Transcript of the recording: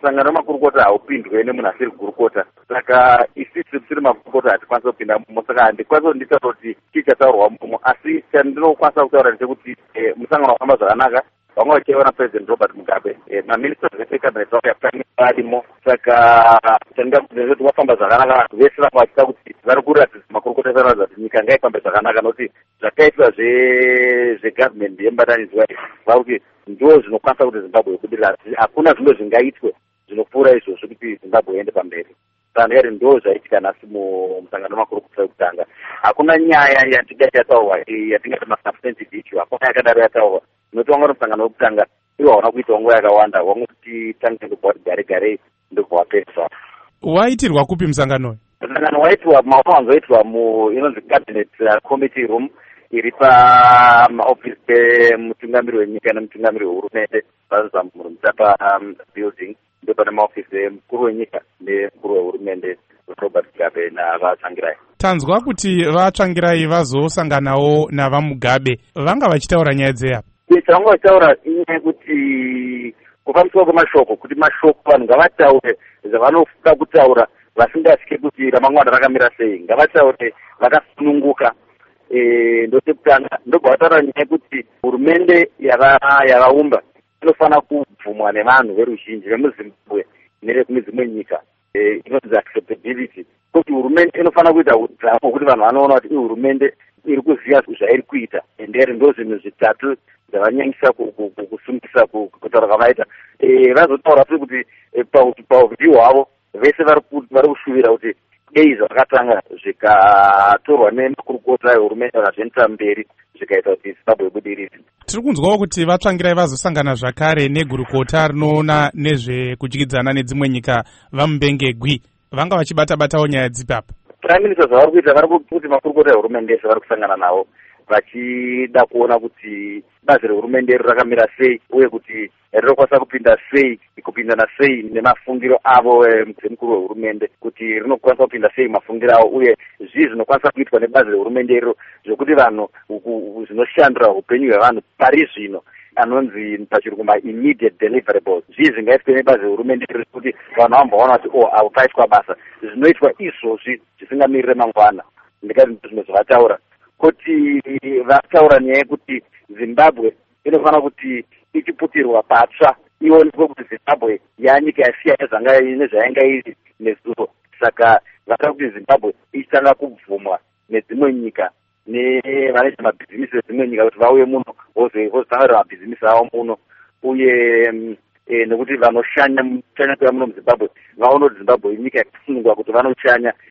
musangano wemakurukota haupindwe nemunhu asiri gurukota. Saka isisi tisiri makurukota hatikwanisa kupinda mumo. Saka handikwanisa kuti nditaura kuti chichataurwa mumo, asi chandinokwanisa kutaura ndechekuti musangano wafamba zvakanaka. Vamwe vachiona President Robert Mugabe, maministers vecabinet vauya prime varimo. Saka chandingakuti kuti wafamba zvakanaka, vanhu vese vamwe vachida kuti vari kuratidza makurukota vanoratidza kuti nyika ngaifambe zvakanaka, nokuti zvakaitwa zvegovernment yembatanidzwa vakuti ndo zvinokwanisa kuti Zimbabwe ibudirira. Hakuna zvimwe zvingaitwe zvinopfuura izvozvo kuti Zimbabwe iende pamberi. Saka ndikati ndo zvaitika nhasi mumusangano wemakurukota wekutanga. Hakuna nyaya yatingati yataurwa yatingati masubstantive issue, hakuna yakadaro yataurwa. Notonga musangano wekutanga iwo hauna kuita nguva yakawanda, wamwe kuti tange ndobva kuti gare gare ndobva wapedzwa. Waitirwa kupi musangano? Musangano waitwa mawanzoitwa inonzi cabinet committee room iri pamaofisi emutungamiri wenyika nemutungamiri wehurumende pazamurumutapa building. Ndo pane maofisi emukuru wenyika nemukuru wehurumende Robert Mugabe navatsvangirai. Tanzwa kuti vatsvangirai vazosanganawo navamugabe, vanga vachitaura nyaya dzeyapo? Chavanga vachitaura inyaya yekuti kubva musoro kwemashoko, kuti mashoko vanhu ngavataure zvavanoda kutaura vasingatye kuti ramangwana rakamira sei, ngavataure vakasununguka. Ndotekutanga ndobva vataura nyaya yekuti hurumende yavaumba inofanira kubvumwa nevanhu veruzhinji vemuzimbabwe nevekumwe dzimwe nyika, inonzi acceptability, kuti hurumende inofanira kuita udzapo kuti vanhu vanoona kuti hurumende iri kuziva zvairi kuita. Nderi ndo zvinhu zvitatu zvavanyanyisa kusungisa kutaura kwavaita. Vazotaura futi kuti pauvidiyo hwavo vese vari kushuvira kuti dei zvavakatanga zvikatorwa nemakurukota ehurumende vakazviendesa mberi zvikaita kuti Zimbabwe ibudirire. Tiri kunzwawo kuti vatsvangirai vazosangana zvakare negurukota rinoona nezvekudyidzana nedzimwe nyika vaMubengegwi. Vanga vachibata-batawo nyaya dzipapa? Prime Minister zvavari kuita vari kuti makurukota ehurumende ese vari kusangana navo vachida kuona kuti bazi rehurumende rakamira sei, uye kuti rinokwanisa kupindana sei nemafungiro avo emukuru wehurumende, kuti rinokwanisa kupinda sei mafungiro avo, uye zvii zvinokwanisa kuitwa nebazi rehurumende iro zvokuti vanhu zvinoshandura upenyu hwevanhu pari zvino, anonzi pachirungu immediate deliverables. Zvii zvingaitwe nebazi rehurumende iro kuti vanhu vamboona kuti avo paitwa basa zvinoitwa izvozvi zvisingamirire mangwana. Ndikati zvimwe zvavataura kuti vataura nyaya yekuti Zimbabwe inofanira kuti ichiputirwa patsva, ionekwe kuti Zimbabwe yanyika yasiyana nezvainga iri nezuro. Saka vataura kuti Zimbabwe ichitanga kubvumwa nedzimwe nyika nevanoita mabhizimisi edzimwe nyika kuti vauye muno vozotangarira mabhizimisi avo muno, uye nekuti vanoshanya kuya muno muZimbabwe vaona kuti Zimbabwe inyika yakasunungwa kuti vanoshanya